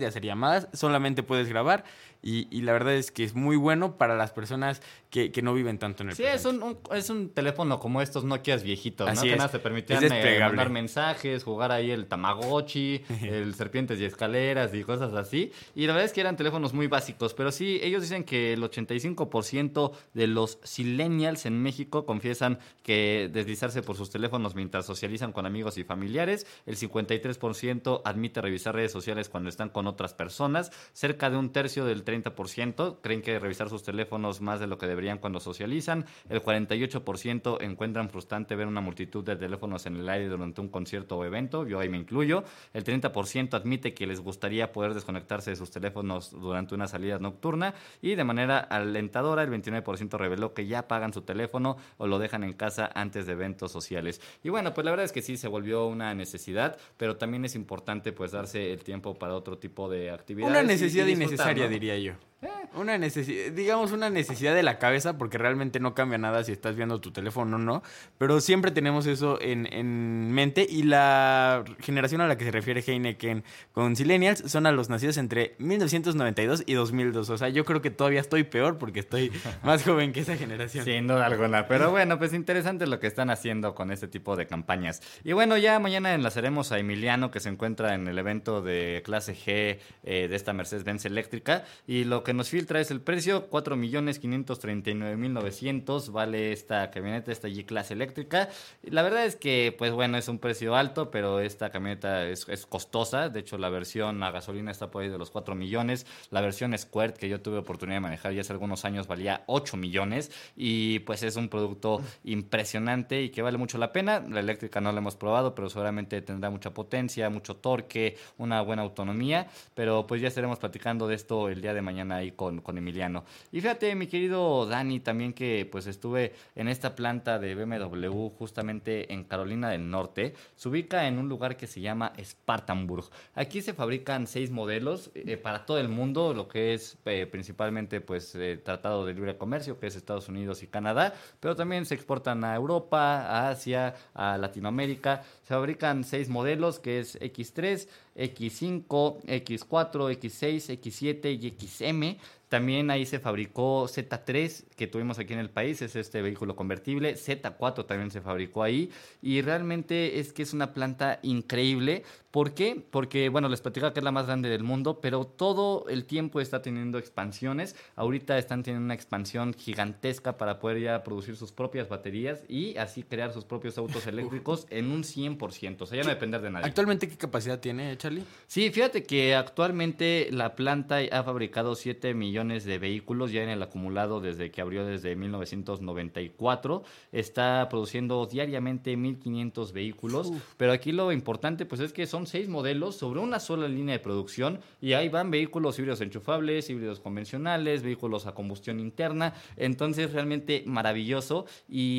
de hacer llamadas, solamente puedes grabar y, y la verdad es que es muy bueno para las personas que, que no viven tanto en el Sí, presente. es un, un, es un teléfono como estos Nokias viejitos, Así ¿no? Que es. nada te permitían Es eh, desplegable. mandar mensajes, jugar ahí el Tamagotchi, el Serpientes y Escaleras y cosas así. Y la verdad es que eran teléfonos muy básicos, pero sí, ellos dicen que el ochenta y cinco por ciento de los silenials en México confiesan que deslizarse por sus teléfonos mientras socializan con amigos y familiares. El cincuenta y tres por ciento admite revisar redes sociales cuando están con otras personas. Cerca de un tercio del treinta por ciento creen que revisar sus teléfonos más de lo que deberían cuando socializan. El cuarenta y ocho por ciento encuentran frustrante ver una multitud de teléfonos en el aire durante un concierto o evento. Yo ahí me incluyo. El treinta por ciento admite que les gustaría poder desconectarse de sus teléfonos durante una salida nocturna. Y de manera alentadora, el veintinueve por ciento reveló que ya apagan su teléfono o lo dejan en casa antes de eventos sociales. Y bueno, pues la verdad es que sí se volvió una necesidad, pero también es importante pues darse el tiempo para otro tipo de actividades. Una necesidad y, y innecesaria, ¿no? diría yo. Una necesidad, digamos una necesidad de la cabeza, porque realmente no cambia nada si estás viendo tu teléfono o no, pero siempre tenemos eso en, en mente. Y la generación a la que se refiere Heineken con Silenials son a los nacidos entre mil novecientos noventa y dos y dos mil dos. O sea, yo creo que todavía estoy peor porque estoy más joven que esa generación. Sin duda alguna, pero bueno, pues interesante lo que están haciendo con este tipo de campañas. Y bueno, ya mañana enlazaremos a Emiliano, que se encuentra en el evento de clase G eh, de esta Mercedes-Benz eléctrica, y lo que nos filtra es el precio: cuatro millones quinientos treinta y nueve mil novecientos vale esta camioneta, esta G-Class eléctrica. La verdad es que, pues bueno, es un precio alto, pero esta camioneta es, es costosa. De hecho, la versión a gasolina está por ahí de los cuatro millones. La versión Squirt, que yo tuve oportunidad de manejar ya hace algunos años, valía ocho millones. Y pues es un producto impresionante y que vale mucho la pena. La eléctrica no la hemos probado, pero seguramente tendrá mucha potencia, mucho torque, una buena autonomía. Pero pues ya estaremos platicando de esto el día de mañana ahí con, con Emiliano. Y fíjate, mi querido Dani, también que pues estuve en esta planta de B M W justamente en Carolina del Norte. Se ubica en un lugar que se llama Spartanburg. Aquí se fabrican seis modelos eh, para todo el mundo, lo que es eh, principalmente pues eh, Tratado de Libre Comercio, que es Estados Unidos y Canadá, pero también se exportan a Europa, a Asia, a Latinoamérica. Se fabrican seis modelos, que es equis tres, equis cinco, equis cuatro, equis seis, equis siete y equis eme. También ahí se fabricó zeta tres, que tuvimos aquí en el país, es este vehículo convertible. zeta cuatro también se fabricó ahí. Y realmente es que es una planta increíble. ¿Por qué? Porque, bueno, les platicaba que es la más grande del mundo, pero todo el tiempo está teniendo expansiones. Ahorita están teniendo una expansión gigantesca para poder ya producir sus propias baterías y así crear sus propios autos eléctricos en un cien por ciento. O sea, ya no depender de nadie. ¿Actualmente qué capacidad tiene, Charlie? Sí, fíjate que actualmente la planta ha fabricado siete millones de vehículos ya en el acumulado desde que abrió desde mil novecientos noventa y cuatro. Está produciendo diariamente mil quinientos vehículos. Uf. Pero aquí lo importante pues es que son seis modelos sobre una sola línea de producción y ahí van vehículos híbridos enchufables, híbridos convencionales, vehículos a combustión interna. Entonces realmente maravilloso,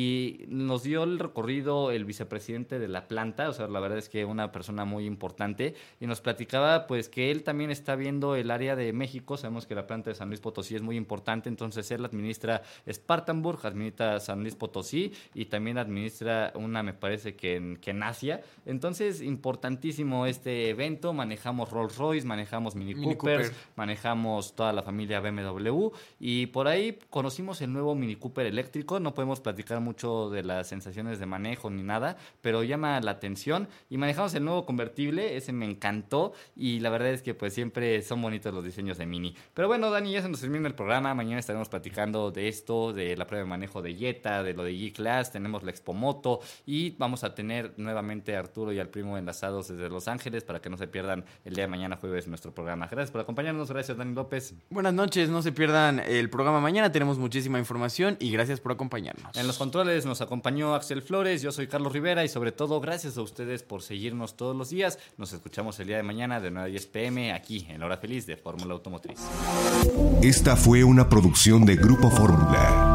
y nos dio el recorrido el vicepresidente de la planta. O sea, la verdad es que una persona muy importante, y nos platicaba pues que él también está viendo el área de México. Sabemos que la planta de San Luis Potosí es muy importante, entonces él administra Spartanburg, administra San Luis Potosí y también administra una, me parece que en, que en Asia. Entonces importantísimo este evento. Manejamos Rolls Royce, manejamos Mini, Mini Coopers, Cooper. manejamos toda la familia B M W, y por ahí conocimos el nuevo Mini Cooper eléctrico. No podemos platicar mucho de las sensaciones de manejo ni nada, pero llama la atención. Y manejamos el nuevo convertible, ese me encantó, y la verdad es que pues siempre son bonitos los diseños de Mini. Pero bueno, Dani, ya se nos termina el programa. Mañana estaremos platicando de esto, de la prueba de manejo de Jetta, de lo de G-Class, tenemos la Expo Moto, y vamos a tener nuevamente a Arturo y al primo enlazados desde Los Ángeles para que no se pierdan el día de mañana jueves nuestro programa. Gracias por acompañarnos, gracias Dani López. Buenas noches, no se pierdan el programa mañana, tenemos muchísima información y gracias por acompañarnos. En los controles nos acompañó Axel Flores, yo soy Carlos Rivera, y sobre todo gracias a ustedes por seguirnos todos los días. Nos escuchamos el día de mañana de nueve a diez pm aquí en La Hora Feliz de Fórmula Automotriz. Esta fue una producción de Grupo Fórmula.